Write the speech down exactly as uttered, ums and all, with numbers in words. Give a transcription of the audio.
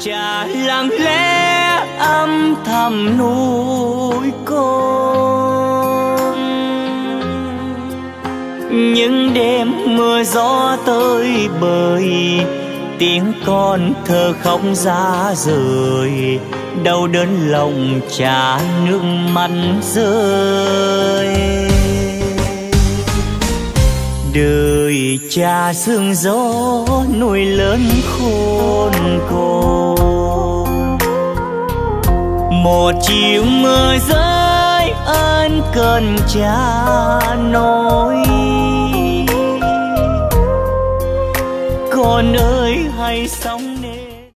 cha lặng lẽ âm thầm nuôi con. Những đêm mưa gió tơi bời, tiếng con thơ khóc ra rời, đau đớn lòng cha nước mắt rơi. Đời cha sương gió nuôi lớn khôn con, một chiều mưa rơi ơn cơn cha nói. Con ơi hãy sống